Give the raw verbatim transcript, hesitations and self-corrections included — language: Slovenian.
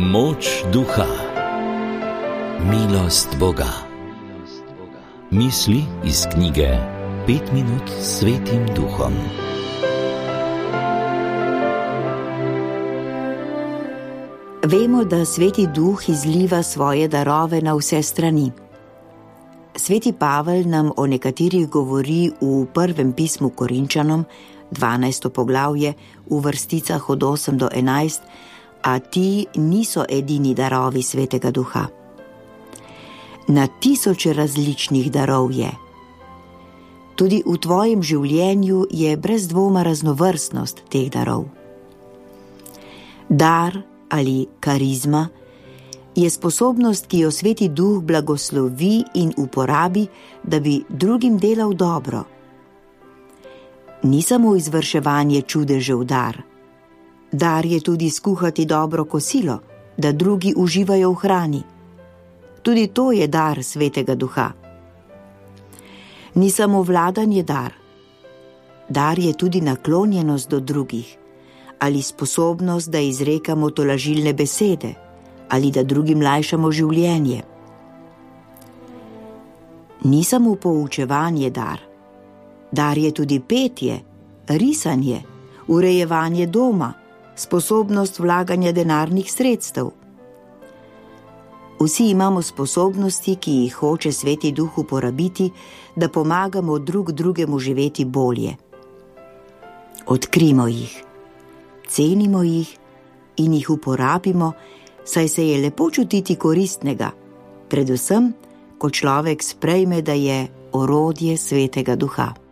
Moč duha, milost Boga. Misli iz knjige Pet minut s Svetim Duhom. Vemo, da Sveti Duh izliva svoje darove na vse strani. Sveti Pavel nam o nekaterih govori v prvem pismu Korinčanom, dvanajsto poglavje, v vrsticah od osem do enajst, a ti niso edini darovi Svetega Duha. Na tisoče različnih darov je. Tudi v tvojem življenju je brez dvoma raznovrstnost teh darov. Dar ali karizma je sposobnost, ki jo Sveti Duh blagoslovi in uporabi, da bi drugim delal dobro. Ni samo izvrševanje čudežev dar. Dar je tudi skuhati dobro kosilo, da drugi uživajo v hrani. Tudi to je dar Svetega Duha. Ni samo vladanje dar. Dar je tudi naklonjenost do drugih, ali sposobnost, da izrekamo tolažilne besede, ali da drugim lajšamo življenje. Ni samo poučevanje dar. Dar je tudi petje, risanje, urejevanje doma, sposobnost vlaganja denarnih sredstev. Vsi imamo sposobnosti, ki jih hoče Sveti Duh uporabiti, da pomagamo drug drugemu živeti bolje. Odkrimo jih, cenimo jih in jih uporabimo, saj se je lepo čutiti koristnega, predvsem, ko človek sprejme, da je orodje Svetega Duha.